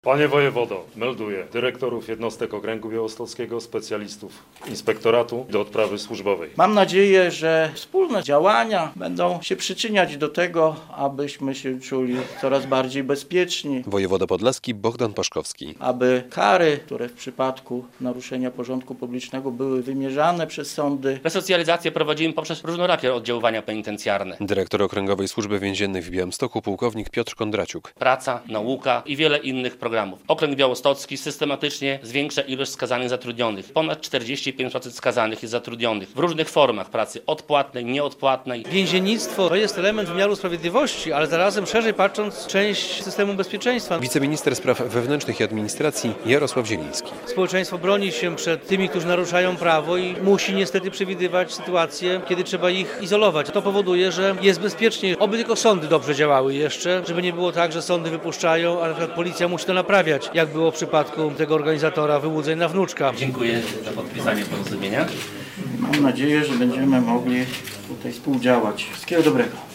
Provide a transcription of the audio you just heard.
Panie wojewodo, melduję dyrektorów jednostek okręgu białostockiego, specjalistów inspektoratu do odprawy służbowej. Mam nadzieję, że wspólne działania będą się przyczyniać do tego, abyśmy się czuli coraz bardziej bezpieczni. Wojewoda podlaski Bogdan Paszkowski. Aby kary, które w przypadku naruszenia porządku publicznego były wymierzane przez sądy. Resocjalizację prowadzimy poprzez różnorakie oddziaływania penitencjarne. Dyrektor Okręgowej Służby Więziennej w Białymstoku pułkownik Piotr Kondraciuk. Praca, nauka i wiele innych programów. Okręg białostocki systematycznie zwiększa ilość skazanych zatrudnionych. Ponad 45% skazanych jest zatrudnionych w różnych formach pracy, odpłatnej, nieodpłatnej. Więziennictwo to jest element wymiaru sprawiedliwości, ale zarazem szerzej patrząc część systemu bezpieczeństwa. Wiceminister spraw wewnętrznych i administracji Jarosław Zieliński. Społeczeństwo broni się przed tymi, którzy naruszają prawo i musi niestety przewidywać sytuacje, kiedy trzeba ich izolować. To powoduje, że jest bezpiecznie. Oby tylko sądy dobrze działały jeszcze, żeby nie było tak, że sądy wypuszczają, a na przykład policja musi to naprawiać, jak było w przypadku tego organizatora wyłudzeń na wnuczka. Dziękuję za podpisanie porozumienia. Mam nadzieję, że będziemy mogli tutaj współdziałać. Wszystkiego dobrego.